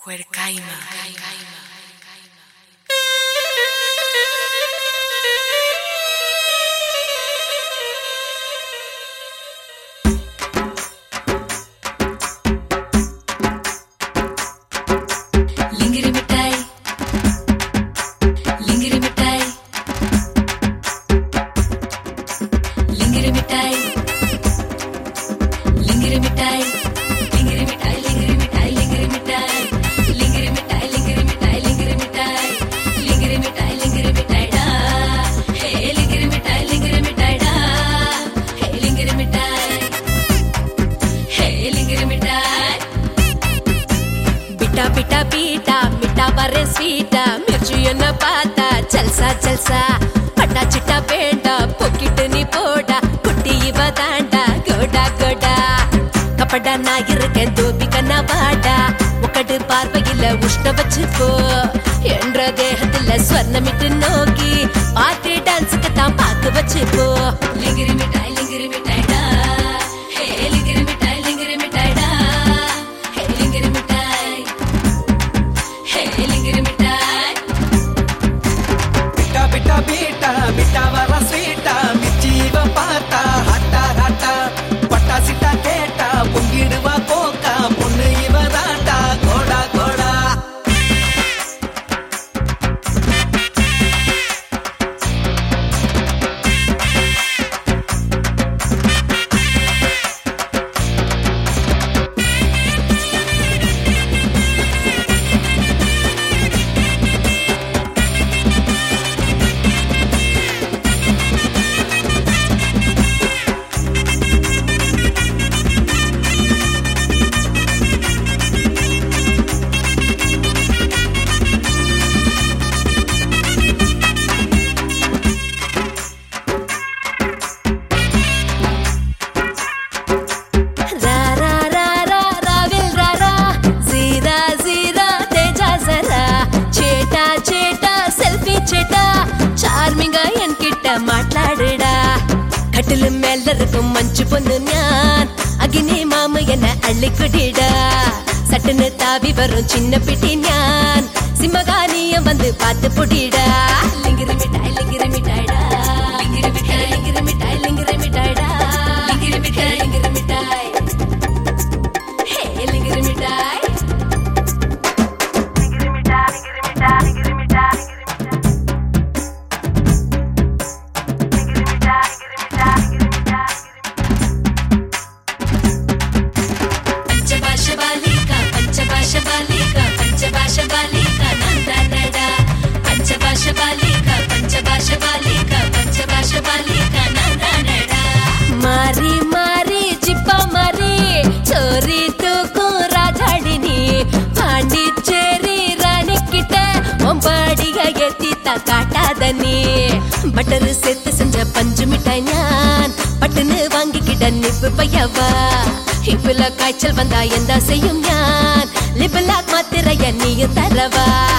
Cuercaima. Lingiri mitai, lingiri mitai, lingiri mitai, lingiri mitai, lingiri mitai, lingiri mitai, lingiri mitai, lingiri mitai, lingiri mitai, lingiri mitai, lingiri mitai, lingiri mitai da, hey lingiri mitai da, hey lingiri mitai, hey lingiri mitai. Pita pita pita mita bare sweeta mirchiyana paata jalsa jalsa pata chitta penda pocket ni poda kutti ivadanda goda goda kapada na iruken dopikana vaada okadu paarvayila ushna vachiko endra dehathila swarnamitu noki party dance ku thaan paathu vachiko lingiri mitai da hey lingiri mitai da hey lingiri mitai hey lingiri mitai Pita pita pita pita vara sweeta michiva paata hata hata patta sita keta pungiduva koka punnu ivadanda goda goda மாట్లాடுடா கட்டிலு மேல இருக்கும் மஞ்சு பொண்ணு ஞான் அகினி மாமு என்ன அள்ளிக்குடிடா சட்டுன்னு தாவி வரும் சின்ன பிட்டி ஞான் சிம்மகானியம் வந்து பார்த்து புடிடா லிங்கிரி மிட்டாய் லிங்கிரி மிட்டாய்டா லிங்கிரி மிட்டாய் லிங்கிரி மிட்டாய் லிங்கிரி மிட்டாய்டா லிங்கிரி மிட்டாய் லிங்கிரி மிட்டாய் ஹே லிங்கிரி மிட்டாய் லிங்கிரி மிட்டாய் லிங்கிரி மிட்டாய் லிங்கிரி மிட்டாய் मारी मारी चिप्पा मारी चोरी तूको राजाडिनी पांडिचेरी रानी किटे ओंबाडिगा एत्तीता काटादनी बटर सेत्तु செஞ்ச பஞ்சு மிட்டாய் ஞான் பட்டுன்னு வாங்கிக்கிட நிப்பு பையவா இப்புல காய்ச்சல் வந்தா எந்த செய்யும் ஞான் லிபலாக் மாத்திரைய நீயும் தரவா